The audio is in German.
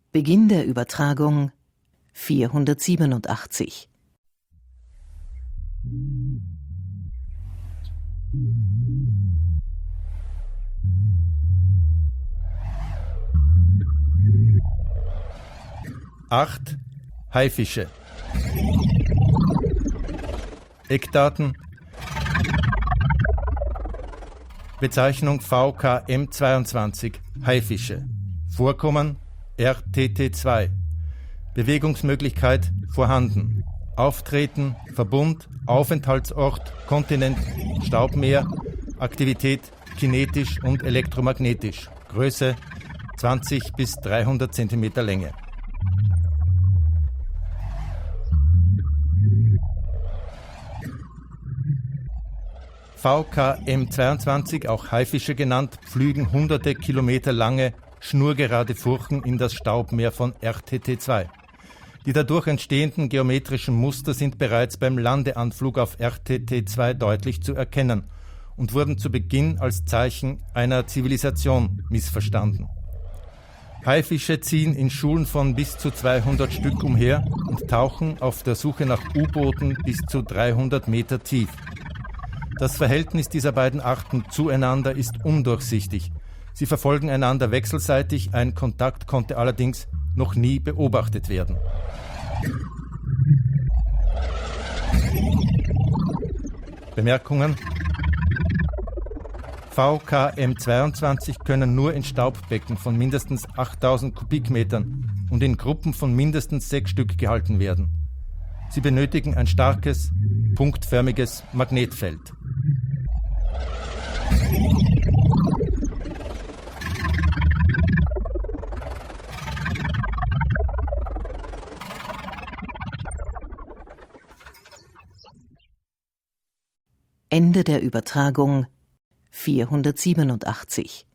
Beginn der Übertragung 487. Acht Haifische. Eckdaten: Bezeichnung VKM22 Haifische. Vorkommen RTT2. Bewegungsmöglichkeit vorhanden. Auftreten, Verbund, Aufenthaltsort, Kontinent, Staubmeer, Aktivität kinetisch und elektromagnetisch. Größe 20 bis 300 cm Länge. VKM22, auch Haifische genannt, pflügen hunderte Kilometer lange, schnurgerade Furchen in das Staubmeer von RTT2. Die dadurch entstehenden geometrischen Muster sind bereits beim Landeanflug auf RTT2 deutlich zu erkennen und wurden zu Beginn als Zeichen einer Zivilisation missverstanden. Haifische ziehen in Schulen von bis zu 200 Stück umher und tauchen auf der Suche nach U-Booten bis zu 300 Meter tief. Das Verhältnis dieser beiden Arten zueinander ist undurchsichtig. Sie verfolgen einander wechselseitig, ein Kontakt konnte allerdings noch nie beobachtet werden. Bemerkungen: VKM22 können nur in Staubbecken von mindestens 8000 Kubikmetern und in Gruppen von mindestens 6 Stück gehalten werden. Sie benötigen ein starkes, punktförmiges Magnetfeld. Ende der Übertragung 487.